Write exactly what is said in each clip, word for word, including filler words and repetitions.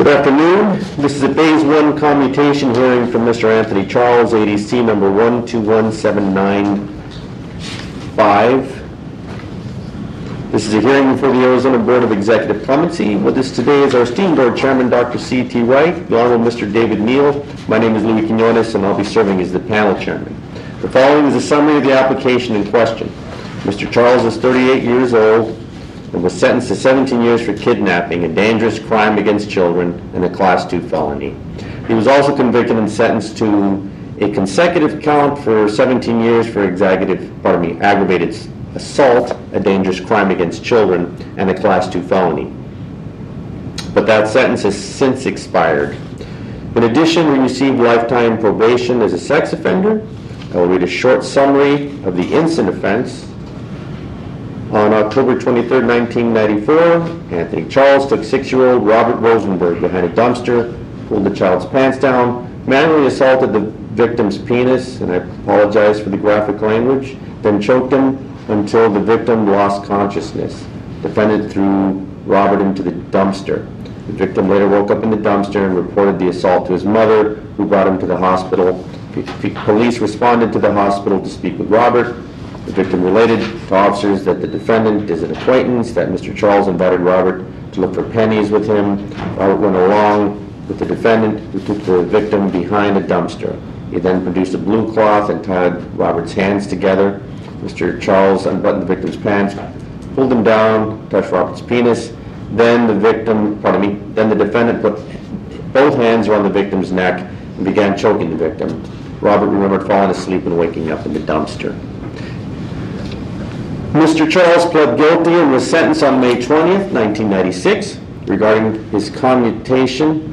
Good afternoon. This is a Phase one commutation hearing from Mister Anthony Charles, A D C number one two one seven nine five. This is a hearing before the Arizona Board of Executive Clemency. With us today is our esteemed Board Chairman, Doctor C T Wright, the Honorable Mister David Neal. My name is Louis Quinones, and I'll be serving as the panel chairman. The following is a summary of the application in question. Mister Charles is thirty-eight years old and was sentenced to seventeen years for kidnapping, a dangerous crime against children, and a class two felony. He was also convicted and sentenced to a consecutive count for seventeen years for executive, pardon me, aggravated assault, a dangerous crime against children, and a class two felony. But that sentence has since expired. In addition, he received lifetime probation as a sex offender. I will read a short summary of the instant offense. On October twenty-third, nineteen ninety-four, Anthony Charles took six-year-old Robert Rosenberg behind a dumpster, pulled the child's pants down, manually assaulted the victim's penis, and I apologize for the graphic language, then choked him until the victim lost consciousness. Defendant threw Robert into the dumpster. The victim later woke up in the dumpster and reported the assault to his mother, who brought him to the hospital. Police responded to the hospital to speak with Robert. The victim related to officers that the defendant is an acquaintance, that Mister Charles invited Robert to look for pennies with him. Robert went along with the defendant, who took the victim behind a dumpster. He then produced a blue cloth and tied Robert's hands together. Mister Charles unbuttoned the victim's pants, pulled him down, touched Robert's penis. Then the victim, pardon me, then the defendant put both hands around the victim's neck and began choking the victim. Robert remembered falling asleep and waking up in the dumpster. Mister Charles pled guilty and was sentenced on May twentieth, nineteen ninety-six. Regarding his commutation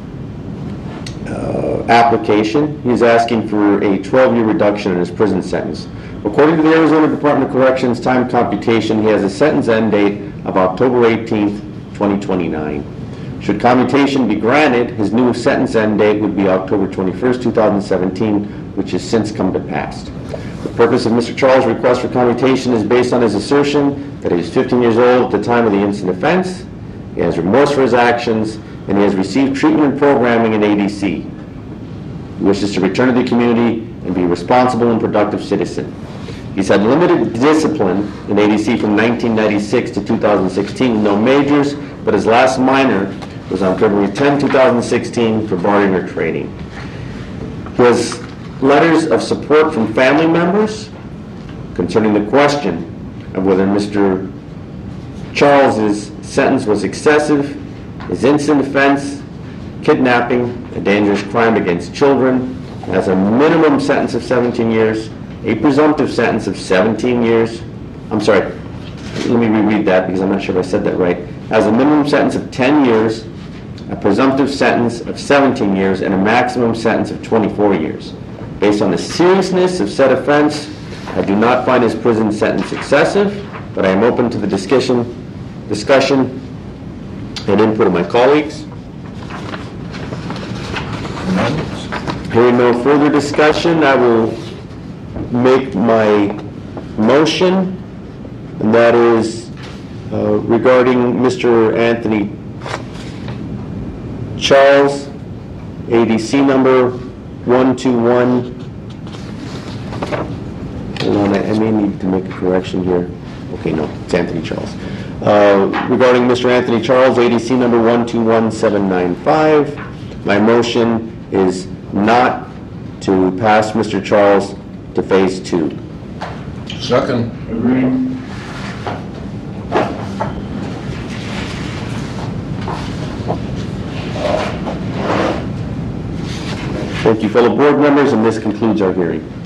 uh, application, he is asking for a twelve-year reduction in his prison sentence. According to the Arizona Department of Corrections time computation, he has a sentence end date of October eighteenth, twenty twenty-nine. Should commutation be granted, his new sentence end date would be October twenty-first, two thousand seventeen, which has since come to pass. The purpose of Mister Charles' request for commutation is based on his assertion that he is fifteen years old at the time of the instant offense, he has remorse for his actions, and he has received treatment and programming in A D C. He wishes to return to the community and be a responsible and productive citizen. He's had limited discipline in A D C from nineteen ninety-six to two thousand sixteen, no majors, but his last minor was on February tenth, two thousand sixteen for bartering or trading. He has letters of support from family members concerning the question of whether Mister Charles's sentence was excessive, his instant offense, kidnapping, a dangerous crime against children, has a minimum sentence of seventeen years, a presumptive sentence of seventeen years. I'm sorry, let me reread that because I'm not sure if I said that right. Has a minimum sentence of ten years, a presumptive sentence of seventeen years, and a maximum sentence of twenty-four years. Based on the seriousness of said offense, I do not find his prison sentence excessive, but I am open to the discussion, discussion and input of my colleagues. Hearing no further discussion, I will make my motion, and that is uh, regarding Mister Anthony Charles, A D C number one two one. Hold on, I, I may need to make a correction here. Okay, no, it's Anthony Charles. Uh, regarding Mister Anthony Charles, A D C number one two one seven nine five, my motion is not to pass Mister Charles to phase two. Second. Agreed. Thank you, fellow board members, and this concludes our hearing.